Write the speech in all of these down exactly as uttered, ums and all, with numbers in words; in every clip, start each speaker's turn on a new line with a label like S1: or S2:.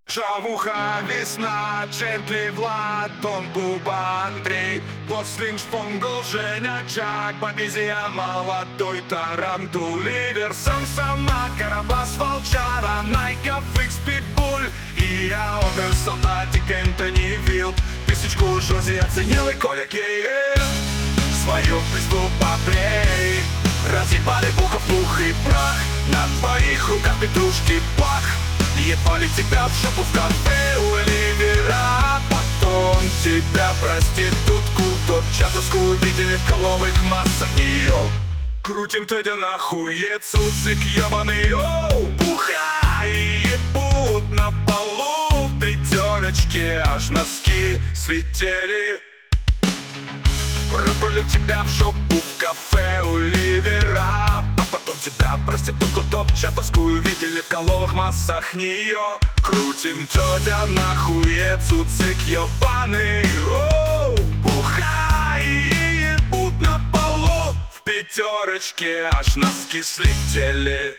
S1: Шавуха, весна, Джентли, Влад, Тон, Буба, Андрей, Гослинг, Шпонгл, Женя, Чак, Бабизия, молодой Тарантул, Ливер, Сам, Сама, Карабас, Волчара, Найка, Фикс, Питбуль, и я, Овер, Солдатик, Энтони, Вилд, Тысячку Жози оценил и Коля Кейл. Свою приступ попрей, разъебали пухов, пух и прах, на твоих руках петрушки пах. Ебали тебя в шопу в кафе у Оливера, потом тебя проститутку, топчатовскую видели в коловых массах нее. Крутим тебя нахует, суцик ебаный, оу, бухай, ебут на полу, в пятерочке аж носки слетели. Пробрали тебя в шопу в кафе у Оливера, а потом тебя проститутку топчатовскую видели в коловых массах нее. Крутим тетя нахует, суцик ебаный, оу, бухай, ебут на полу, в пятерочке аж носки слетели.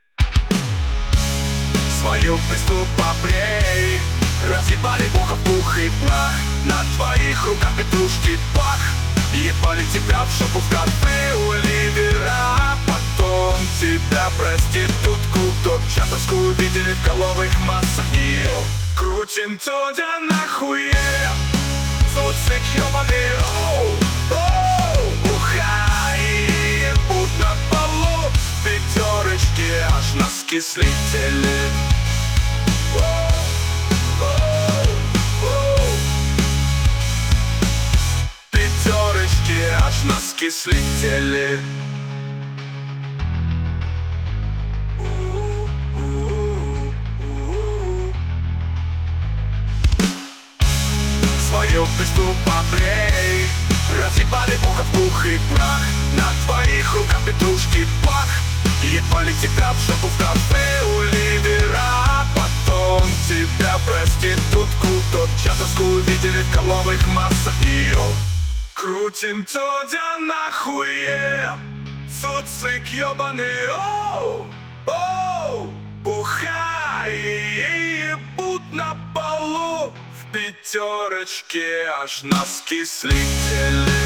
S1: Свою приступ попрей, разъебали пуха, пух и прах, на твоих руках петрушки пах. Ебали тебя в шопу в кафе у Оливера, а потом тебя проститутку топчатовскую видели в коловых массах нее. Крутим тетя нахуе, суцик ебаный, оу, оу, бухай, ебут на полу, в пятерочке аж носки слетели. Аж носки слетели. Свою приступ попрей, разъебали пуха, пух и прах, на твоих руках петрушки пах. Ебали тебя в шопу в кафе у Оливера, а потом тебя проститутку топчатовскую видели в коловых массах ее. Крутим тетя нахуе, суцик ебаный, оу, оу, бухай, ебут на полу, в пятерочке аж носки слетели.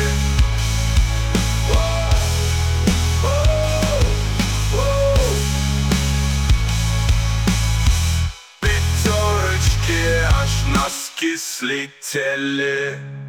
S1: Оу, оу, оу. В пятерочке аж носки слетели.